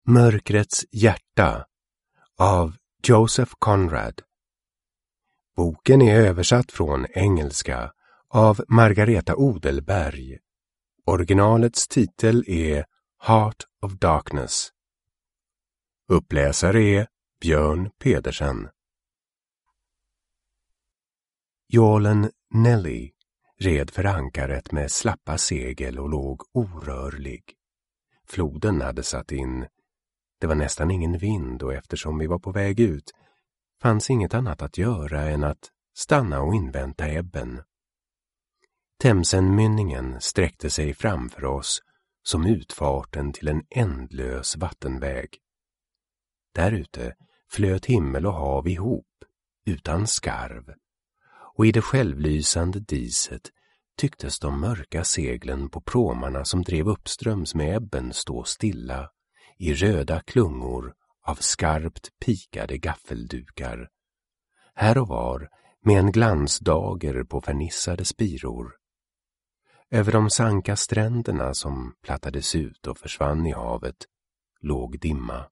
Mörkrets hjärta av Joseph Conrad. Boken är översatt från engelska av Margareta Odelberg. Originalets titel är Heart of Darkness. Uppläsare är Björn Pedersen. Jålen Nelly red för ankaret med slappa segel och låg orörlig. Floden hade satt in. Det var nästan ingen vind och eftersom vi var på väg ut fanns inget annat att göra än att stanna och invänta ebben. Themsenmynningen sträckte sig framför oss som utfarten till en ändlös vattenväg. Därute flöt himmel och hav ihop, utan skarv, och i det självlysande diset tycktes de mörka seglen på pråmarna som drev uppströms med ebben stå stilla i röda klungor av skarpt pikade gaffeldukar, här och var med en glansdager på fernissade spiror. Över de sanka stränderna som plattades ut och försvann i havet låg dimma.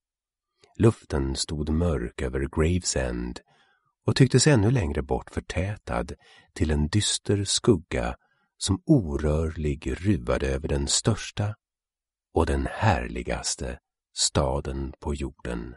Luften stod mörk över Gravesend och tycktes ännu längre bort förtätad till en dyster skugga som orörlig ruvade över den största och den härligaste staden på jorden.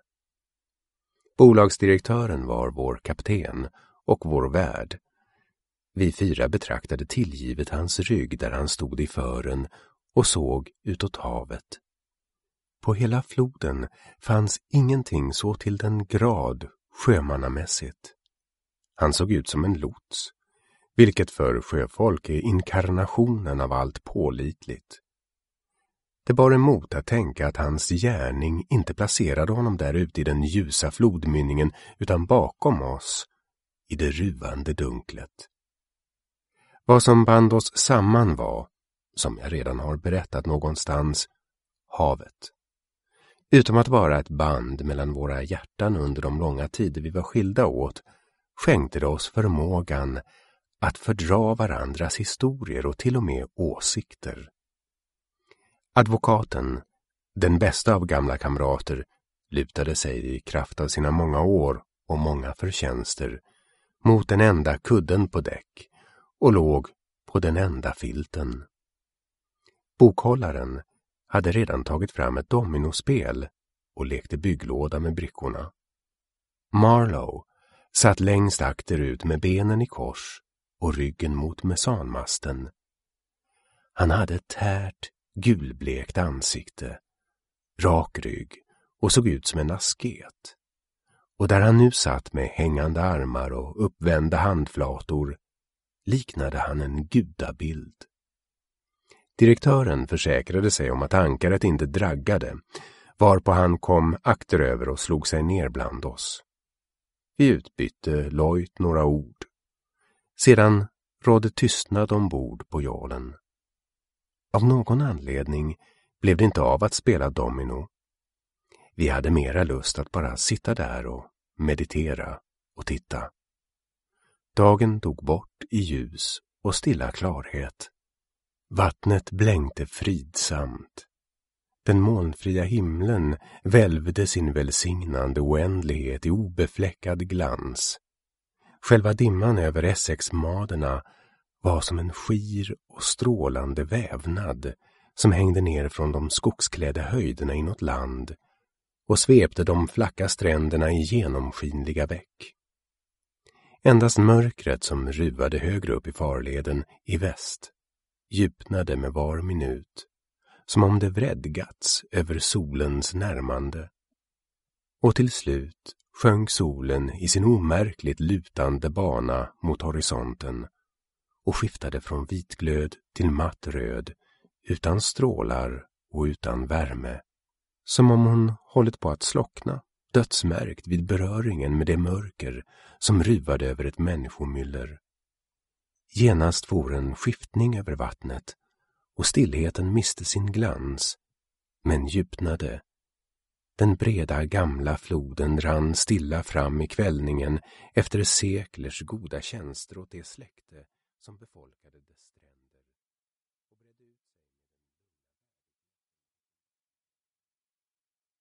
Bolagsdirektören var vår kapten och vår värd. Vi fyra betraktade tillgivet hans rygg där han stod i fören och såg utåt havet. På hela floden fanns ingenting så till den grad sjömannamässigt. Han såg ut som en lots, vilket för sjöfolk är inkarnationen av allt pålitligt. Det bar emot att tänka att hans gärning inte placerade honom där ute i den ljusa flodmynningen utan bakom oss, i det ruvande dunklet. Vad som band oss samman var, som jag redan har berättat någonstans, havet. Utom att vara ett band mellan våra hjärtan under de långa tider vi var skilda åt, skänkte det oss förmågan att fördra varandras historier och till och med åsikter. Advokaten, den bästa av gamla kamrater, lutade sig i kraft av sina många år och många förtjänster mot den enda kudden på däck och låg på den enda filten. Bokhållaren hade redan tagit fram ett dominospel och lekte bygglåda med brickorna. Marlowe satt längst akterut med benen i kors och ryggen mot mesanmasten. Han hade ett tärt, gulblekt ansikte, rak rygg och såg ut som en asket. Och där han nu satt med hängande armar och uppvända handflator liknade han en gudabild. Direktören försäkrade sig om att ankaret inte draggade, varpå han kom akteröver och slog sig ner bland oss. Vi utbytte lojt några ord. Sedan rådde tystnad ombord på jålen. Av någon anledning blev det inte av att spela domino. Vi hade mera lust att bara sitta där och meditera och titta. Dagen dog bort i ljus och stilla klarhet. Vattnet blänkte fridsamt. Den molnfria himlen välvde sin välsignande oändlighet i obefläckad glans. Själva dimman över Essex-maderna var som en skir och strålande vävnad som hängde ner från de skogsklädda höjderna inåt land och svepte de flacka stränderna i genomskinliga veck. Endast mörkret som ruvade högre upp i farleden i väst djupnade med var minut, som om det vredgats över solens närmande. Och till slut sjönk solen i sin omärkligt lutande bana mot horisonten och skiftade från vitglöd till matt röd, utan strålar och utan värme, som om hon hållit på att slockna, dödsmärkt vid beröringen med det mörker som ruvade över ett människomyller. Genast for en skiftning över vattnet och stillheten miste sin glans, men djupnade. Den breda gamla floden rann stilla fram i kvällningen efter seklers goda tjänster åt det släkte som befolkade dess